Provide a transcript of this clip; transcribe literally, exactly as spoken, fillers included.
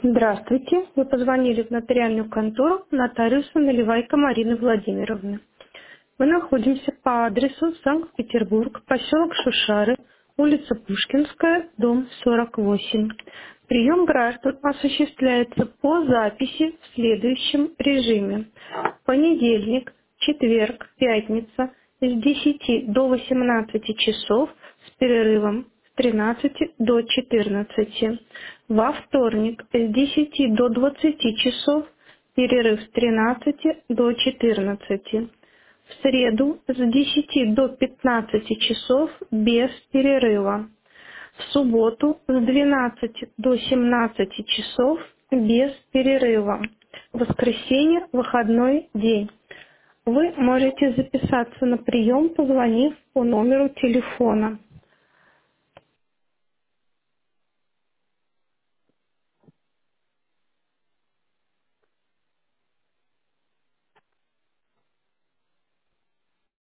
Здравствуйте. Вы позвонили в нотариальную контору нотариуса Наливайко Марины Владимировны. Мы находимся по адресу Санкт-Петербург, поселок Шушары, улица Пушкинская, дом сорок восемь. Прием граждан осуществляется по записи в следующем режиме. Понедельник, четверг, пятница с десяти до восемнадцати часов с перерывом с тринадцати до четырнадцати. Во вторник с десяти до двадцати часов перерыв с тринадцати до четырнадцати. В среду с десяти до пятнадцати часов без перерыва. В субботу с двенадцати до семнадцати часов без перерыва. В воскресенье выходной день. Вы можете записаться на прием, позвонив по номеру телефона